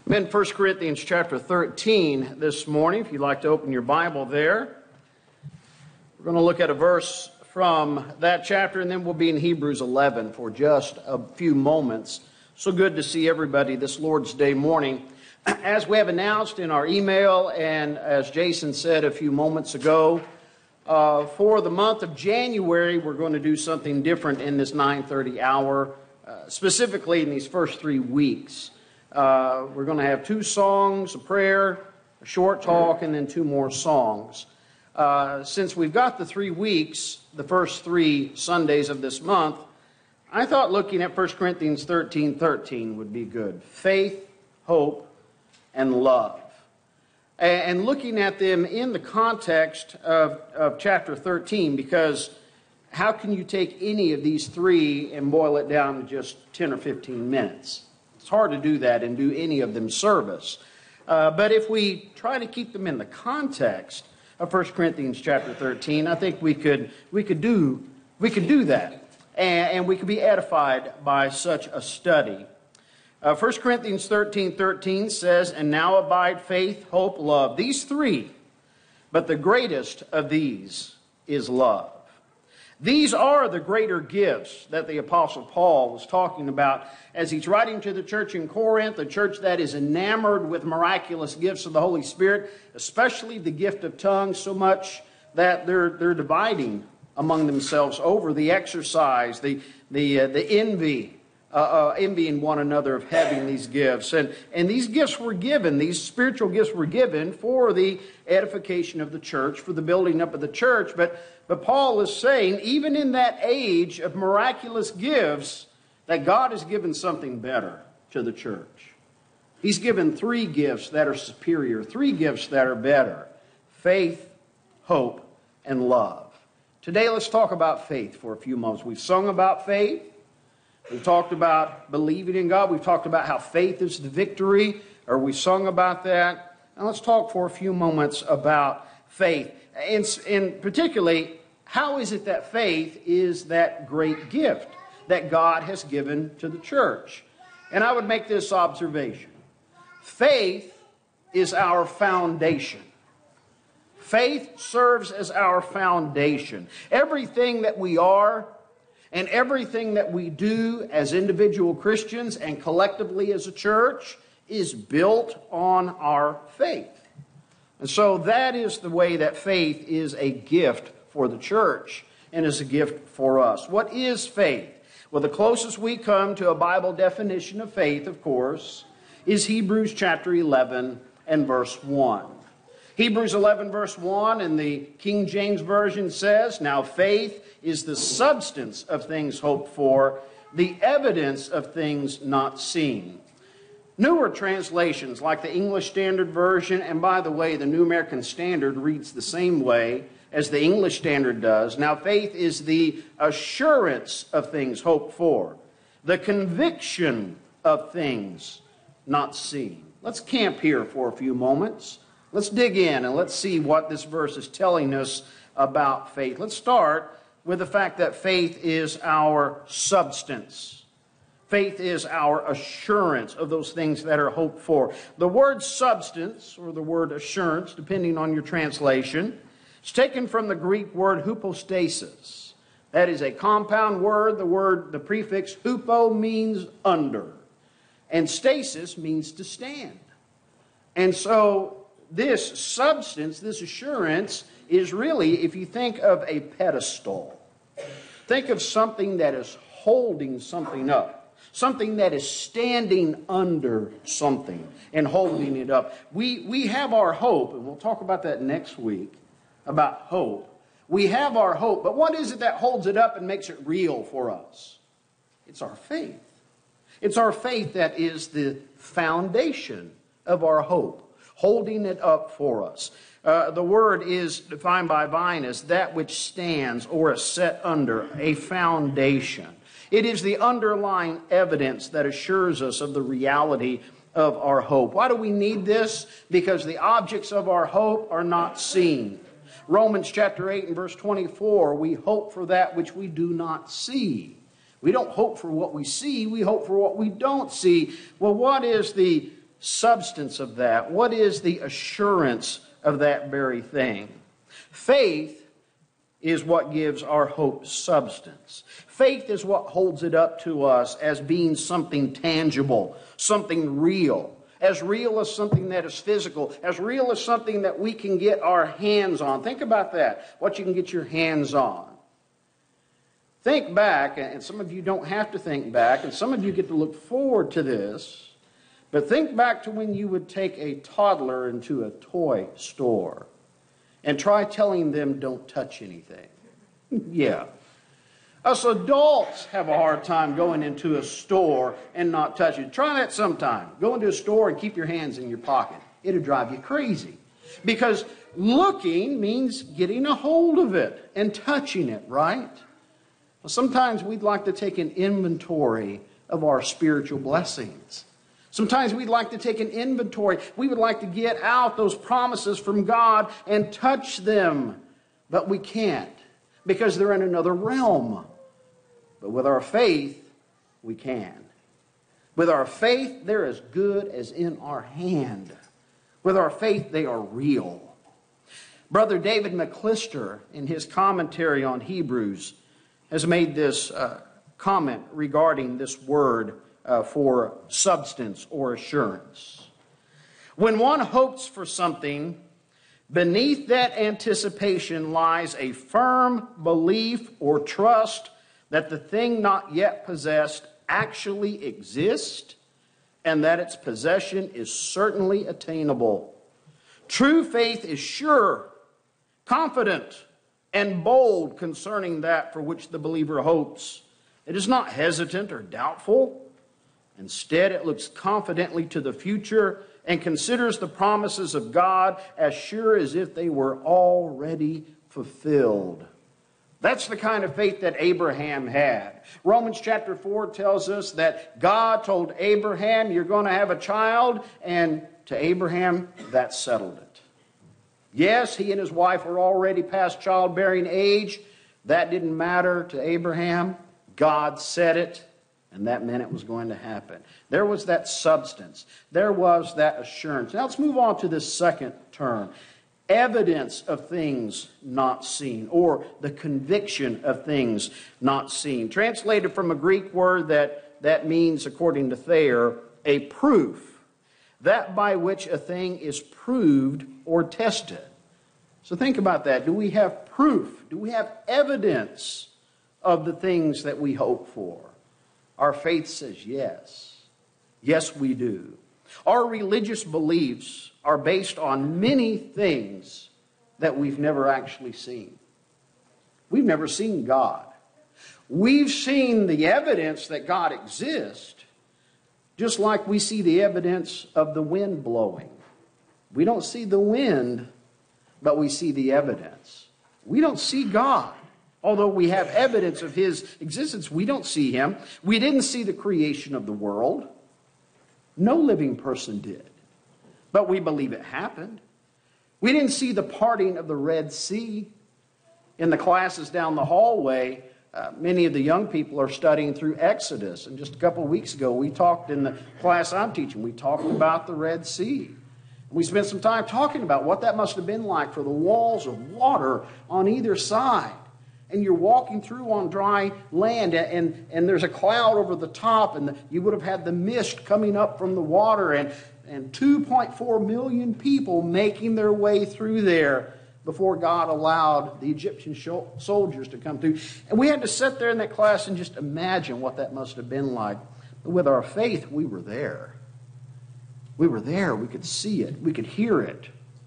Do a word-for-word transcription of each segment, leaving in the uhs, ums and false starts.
In First Corinthians chapter thirteen this morning, if you'd like to open your Bible there. We're going to look at a verse from that chapter, and then we'll be in Hebrews eleven for just a few moments. So good to see everybody this Lord's Day morning. As we have announced in our email, and as Jason said a few moments ago, uh, for the month of January, we're going to do something different in this nine thirty hour, uh, specifically in these first three weeks. Uh, we're going to have two songs, a prayer, a short talk, and then two more songs. Uh, since we've got the three weeks, the first three Sundays of this month, I thought looking at First Corinthians thirteen thirteen would be good. Faith, hope, and love. And looking at them in the context of, of chapter thirteen, because how can you take any of these three and boil it down to just ten or fifteen minutes? It's hard to do that and do any of them service. Uh, but if we try to keep them in the context of First Corinthians chapter thirteen, I think we could we could do we could do that, and, and we could be edified by such a study. Uh, First Corinthians thirteen thirteen says, "And now abide faith, hope, love, these three, but the greatest of these is love." These are the greater gifts that the Apostle Paul was talking about as he's writing to the church in Corinth, a church that is enamored with miraculous gifts of the Holy Spirit, especially the gift of tongues, so much that they're they're dividing among themselves over the exercise, the the uh, the envy, uh, uh, envying one another of having these gifts, and and these gifts were given, these spiritual gifts were given for the edification of the church, for the building up of the church, but. But Paul is saying, even in that age of miraculous gifts, that God has given something better to the church. He's given three gifts that are superior, three gifts that are better: faith, hope, and love. Today, let's talk about faith for a few moments. We've sung about faith. We've talked about believing in God. We've talked about how faith is the victory, or we sung about that. And let's talk for a few moments about faith. And, and particularly, how is it that faith is that great gift that God has given to the church? And I would make this observation. Faith is our foundation. Faith serves as our foundation. Everything that we are and everything that we do as individual Christians and collectively as a church is built on our faith. And so that is the way that faith is a gift for the church and is a gift for us. What is faith? Well, the closest we come to a Bible definition of faith, of course, is Hebrews chapter eleven and verse one. Hebrews eleven verse one in the King James Version says, "Now faith is the substance of things hoped for, the evidence of things not seen." Newer translations like the English Standard Version, and by the way, the New American Standard reads the same way as the English Standard does. Now, faith is the assurance of things hoped for, the conviction of things not seen. Let's camp here for a few moments. Let's dig in and let's see what this verse is telling us about faith. Let's start with the fact that faith is our substance. Faith is our assurance of those things that are hoped for. The word substance, or the word assurance, depending on your translation, is taken from the Greek word hypostasis. That is a compound word. The word, the prefix hupo means under, and stasis means to stand. And so this substance, this assurance, is really, if you think of a pedestal, think of something that is holding something up. Something that is standing under something and holding it up. We, we have our hope, and we'll talk about that next week, about hope. We have our hope, but what is it that holds it up and makes it real for us? It's our faith. It's our faith that is the foundation of our hope, holding it up for us. Uh, the word is defined by Vine as that which stands or is set under a foundation. It is the underlying evidence that assures us of the reality of our hope. Why do we need this? Because the objects of our hope are not seen. Romans chapter eight and verse twenty-four, we hope for that which we do not see. We don't hope for what we see, we hope for what we don't see. Well, what is the substance of that? What is the assurance of that very thing? Faith is what gives our hope substance. Faith is what holds it up to us as being something tangible, something real. As real as something that is physical, as real as something that we can get our hands on. Think about that, what you can get your hands on. Think back, and some of you don't have to think back, and some of you get to look forward to this, but think back to when you would take a toddler into a toy store and try telling them don't touch anything. Yeah. Us adults have a hard time going into a store and not touching it. Try that sometime. Go into a store and keep your hands in your pocket. It'll drive you crazy. Because looking means getting a hold of it and touching it, right? Well, sometimes we'd like to take an inventory of our spiritual blessings. Sometimes we'd like to take an inventory. We would like to get out those promises from God and touch them. But we can't because they're in another realm. But with our faith, we can. With our faith, they're as good as in our hand. With our faith, they are real. Brother David McClister, in his commentary on Hebrews, has made this uh, comment regarding this word uh, for substance or assurance. When one hopes for something, beneath that anticipation lies a firm belief or trust that the thing not yet possessed actually exists and that its possession is certainly attainable. True faith is sure, confident, and bold concerning that for which the believer hopes. It is not hesitant or doubtful. Instead, it looks confidently to the future and considers the promises of God as sure as if they were already fulfilled. That's the kind of faith that Abraham had. Romans chapter four tells us that God told Abraham, you're going to have a child, and to Abraham, that settled it. Yes, he and his wife were already past childbearing age. That didn't matter to Abraham. God said it, and that meant it was going to happen. There was that substance. There was that assurance. Now let's move on to this second term. Evidence of things not seen, or the conviction of things not seen. Translated from a Greek word that, that means, according to Thayer, a proof. That by which a thing is proved or tested. So think about that. Do we have proof? Do we have evidence of the things that we hope for? Our faith says yes. Yes, we do. Our religious beliefs are based on many things that we've never actually seen. We've never seen God. We've seen the evidence that God exists, just like we see the evidence of the wind blowing. We don't see the wind, but we see the evidence. We don't see God. Although we have evidence of His existence, we don't see Him. We didn't see the creation of the world. No living person did. But we believe it happened. We didn't see the parting of the Red Sea. In the classes down the hallway, uh, many of the young people are studying through Exodus. And just a couple of weeks ago, we talked in the class I'm teaching, we talked about the Red Sea. We spent some time talking about what that must have been like for the walls of water on either side. And you're walking through on dry land, and, and there's a cloud over the top, and the, you would have had the mist coming up from the water, and, and two point four million people making their way through there before God allowed the Egyptian soldiers to come through. And we had to sit there in that class and just imagine what that must have been like. But with our faith, we were there. We were there. We could see it. We could hear it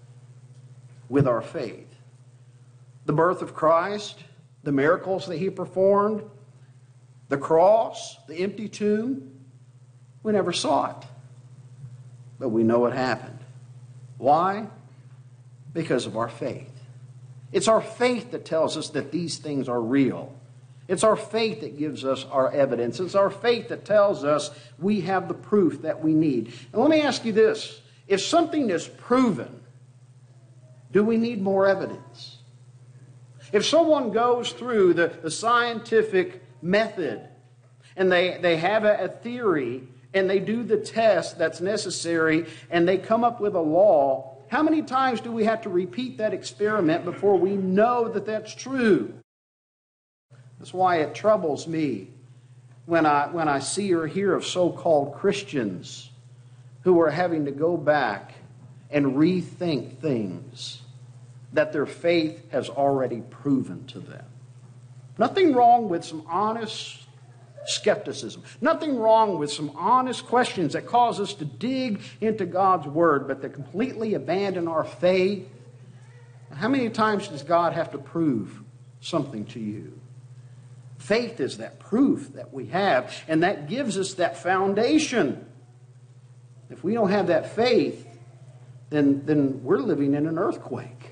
with our faith. The birth of Christ, the miracles that He performed, the cross, the empty tomb, we never saw it. But we know it happened. Why? Because of our faith. It's our faith that tells us that these things are real. It's our faith that gives us our evidence. It's our faith that tells us we have the proof that we need. And let me ask you this. If something is proven, do we need more evidence? If someone goes through the, the scientific method and they, they have a, a theory and they do the test that's necessary and they come up with a law, how many times do we have to repeat that experiment before we know that that's true? That's why it troubles me when I, when I see or hear of so-called Christians who are having to go back and rethink things that their faith has already proven to them. Nothing wrong with some honest skepticism. Nothing wrong with some honest questions that cause us to dig into God's Word, but to completely abandon our faith. How many times does God have to prove something to you? Faith is that proof that we have, and that gives us that foundation. If we don't have that faith, then, then we're living in an earthquake.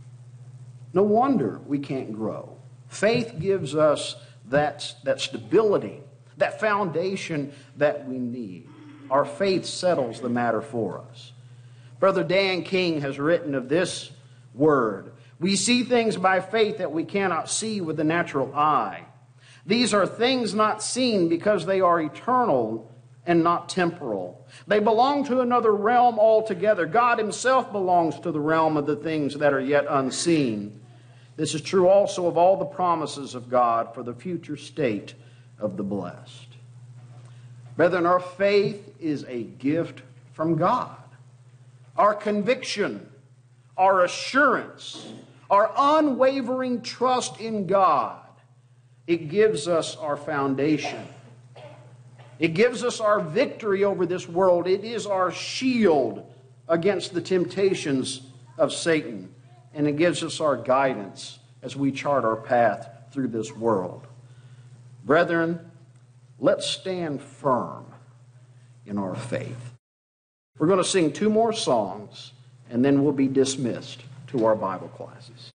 No wonder we can't grow. Faith gives us that, that stability, that foundation that we need. Our faith settles the matter for us. Brother Dan King has written of this word: we see things by faith that we cannot see with the natural eye. These are things not seen because they are eternal and not temporal. They belong to another realm altogether. God himself belongs to the realm of the things that are yet unseen. This is true also of all the promises of God for the future state of the blessed. Brethren, our faith is a gift from God. Our conviction, our assurance, our unwavering trust in God, it gives us our foundation. It gives us our victory over this world. It is our shield against the temptations of Satan. And it gives us our guidance as we chart our path through this world. Brethren, let's stand firm in our faith. We're going to sing two more songs, and then we'll be dismissed to our Bible classes.